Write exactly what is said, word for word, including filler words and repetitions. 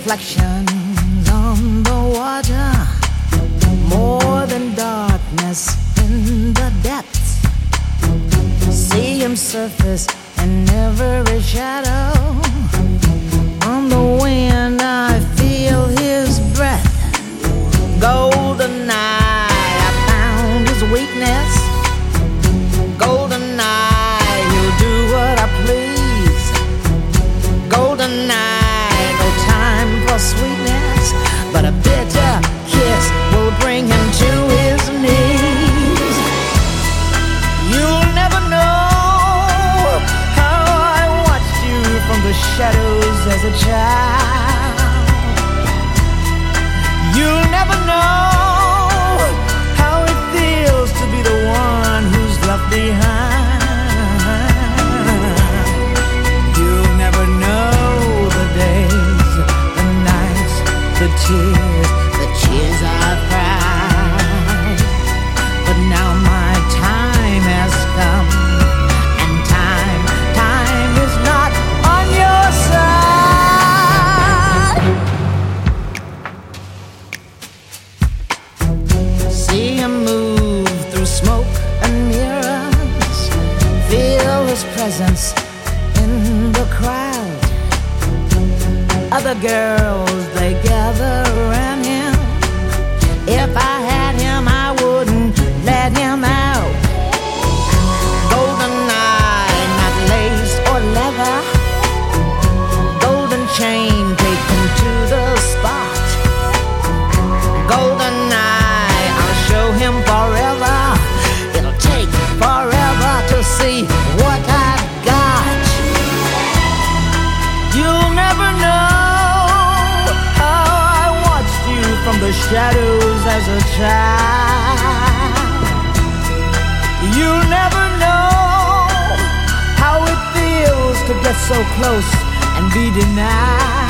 reflections on the water, more than darkness in the depths. See him surface in every shadow. On the wind I feel his breath. Golden eye, I found his weakness. Golden eye, he'll do what I please. Golden eye, no time for sweetness, but a bitter kiss will bring him to his knees. You'll never know how I watched you from the shadows as a child. You'll never know how it feels to be the one who's left behind. You'll never know the days, the nights, the tears, the tears I've cried. But now my time has come, and time, time is not on your side. See him move through smoke and mirrors, feel his presence in the crowd. Other girls, they gather around him. If I had him, I wouldn't let him out. Golden eye, not lace or leather. Golden chain taken to the spot. Golden eye, I'll show him forever. It'll take forever to see what I've got. You'll never know how I watched you from the shadows as a child. You'll never know how it feels to get so close and be denied.